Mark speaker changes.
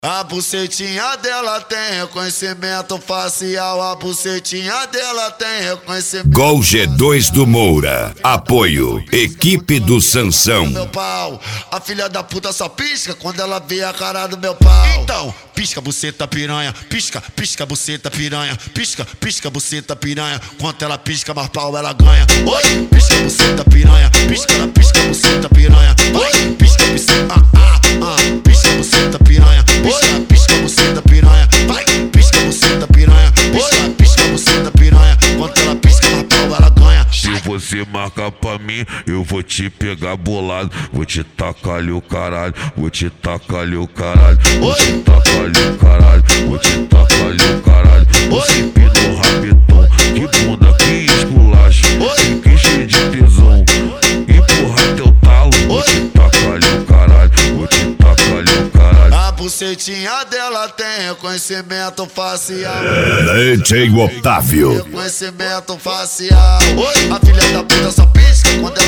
Speaker 1: A bucetinha dela tem reconhecimento facial. A bucetinha dela tem reconhecimento.
Speaker 2: Gol G2 do Moura. Apoio. Equipe do Sansão.
Speaker 1: Meu pau. A filha da puta só pisca quando ela vê a cara do meu pau. Então, pisca buceta piranha. Pisca, pisca buceta piranha. Pisca, pisca buceta piranha. Quanto ela pisca, mais pau ela ganha. Oi, pisca buceta piranha. Pisca, ela pisca buceta piranha. Oi, pisca buceta. Pisca buceta piranha. Pisca, pisca buceta piranha. Vai, pisca buceta piranha. Pisca, pisca buceta piranha. Quanto ela pisca, mais pau ela ganha.
Speaker 3: Se você marcar pra mim, eu vou te pegar bolado. Vou te tacar ali o caralho. Vou te tacar ali o caralho. Vou te tacar ali o caralho. Vou te tacar ali o caralho. Você pinou rapidão. Que bunda, que esculacho. Fiquei cheio de tesão. Empurrar teu talo. Vou te tacar ali o caralho. Vou te tacar ali o caralho.
Speaker 1: A bucetinha dela tem reconhecimento facial.
Speaker 2: DJ Otávio.
Speaker 1: Reconhecimento facial. A filha da puta só pisca quando